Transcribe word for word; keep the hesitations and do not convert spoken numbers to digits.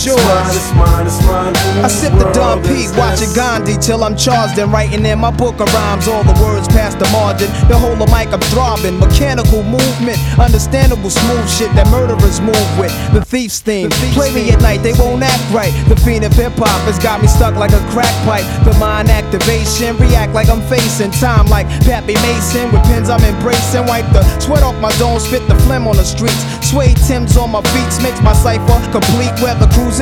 It's mine, it's mine, it's mine. I sip the Dom P, watching Gandhi till I'm charged and writing in my book of rhymes. All the words past the margin. The whole of mic I'm throbbing. Mechanical movement, understandable smooth shit that murderers move with. The thief's theme. The thief's Play me at night, they won't act right. The fiend of hip hop has got me stuck like a crack pipe. The mind activation, react like I'm facing time like Pappy Mason. With pins I'm embracing, wipe the sweat off my dome, spit the phlegm on the streets. Suede Timbs on my feet makes my cipher complete. Weather cruise